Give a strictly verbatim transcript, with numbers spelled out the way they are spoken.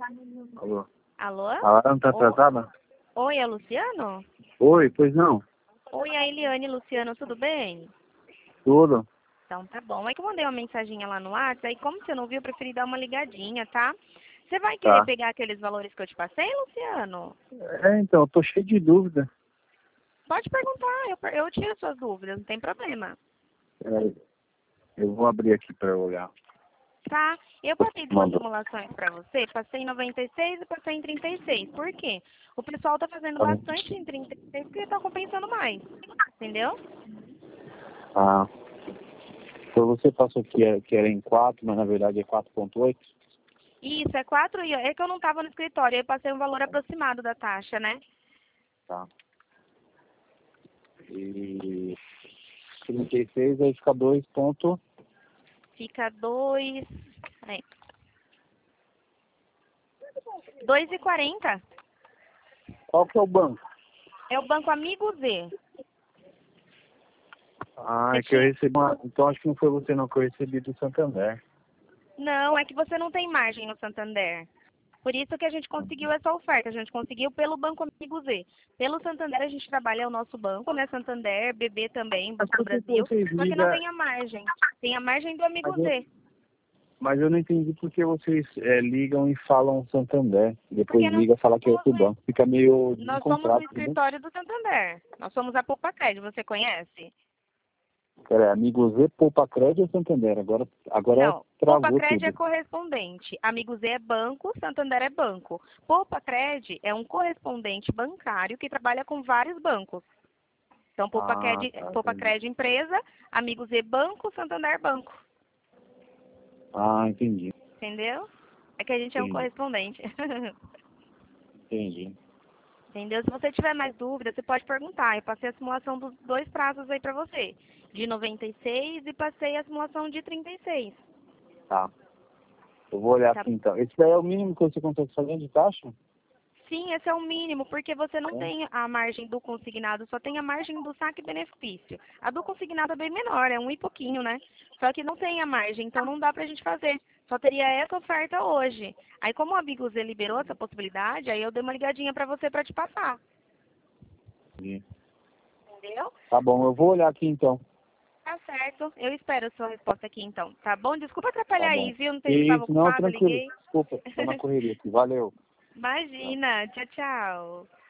Alô? Alô? A Lara não tá atrasada? Oi, é o Luciano? Oi, pois não. Oi, a Eliane, Luciano, tudo bem? Tudo. Então tá bom. É que eu mandei uma mensaginha lá no WhatsApp, aí como você não viu, eu preferi dar uma ligadinha, tá? Você vai querer Tá. pegar aqueles valores que eu te passei, Luciano? É, então, eu tô cheio de dúvida. Pode perguntar, eu, per- eu tiro suas dúvidas, não tem problema. É, eu vou abrir aqui pra eu olhar. Tá? Eu passei duas Mandou. simulações pra você, passei em noventa e seis e passei em trinta e seis. Por quê? O pessoal tá fazendo Tá bom. bastante em trinta e seis porque tá compensando mais. Entendeu? Ah, então você passou que era, que era em quatro, mas na verdade é quatro ponto oito? Isso, é quatro e é que eu não tava no escritório, aí eu passei um valor aproximado da taxa, né? Tá. E trinta e seis aí fica dois ponto... Fica dois. Peraí. dois e quarenta. Qual que é o banco? É o Banco Amigo Z. Ah, Você é que eu tinha- recebi uma... Então acho que não foi você não, que eu recebi do Santander. Não, é que você não tem margem no Santander. Por isso que a gente conseguiu essa oferta. A gente conseguiu pelo Banco Amigo Z. Pelo Santander a gente trabalha é o nosso banco, né? Santander, B B também, Mas Banco do por que que Brasil. vocês Só que não ligam... tem a margem. Tem a margem do Amigo Mas eu, Z. mas eu não entendi por que vocês é, ligam e falam Santander. Depois Porque nós liga e fala que é somos, outro banco. Fica meio nós somos no desencontrado, entendeu? escritório do Santander. Nós somos a Poupa Crédito, você conhece? Pera, Amigo Z, Poupa Crédito ou Santander? Agora, agora Não, Poupa travou Cred é tudo. correspondente. Amigo Z é banco, Santander é banco. Poupa Cred é um correspondente bancário que trabalha com vários bancos. Então, Poupa Ah, Cred, tá, Poupa entendi. Cred empresa, Amigo Z banco, Santander banco. Ah, entendi. Entendeu? É que a gente é um Entendi. correspondente. Entendi. Entendeu? Se você tiver mais dúvidas, você pode perguntar. Eu passei a simulação dos dois prazos aí pra você. De noventa e seis e passei a simulação de trinta e seis. Tá. Eu vou olhar Tá. aqui então. Esse daí é o mínimo que você consegue fazer de taxa? Sim, esse é o mínimo, porque você não É. tem a margem do consignado, só tem a margem do saque benefício. A do consignado é bem menor, é um e pouquinho, né? Só que não tem a margem, então não dá pra gente fazer. Só teria essa oferta hoje. Aí como o Amigo Z liberou essa possibilidade, aí eu dei uma ligadinha pra você pra te passar. Entendi. Entendeu? Tá bom, eu vou olhar aqui então. Tá certo. Eu espero a sua resposta aqui então. Tá bom? Desculpa Tá atrapalhar aí, bom. viu? Não sei se estava Isso, não, ocupado, eu tranquilo. liguei. Desculpa, tô na correria aqui. Valeu. Tchau. Imagina. Tchau, tchau.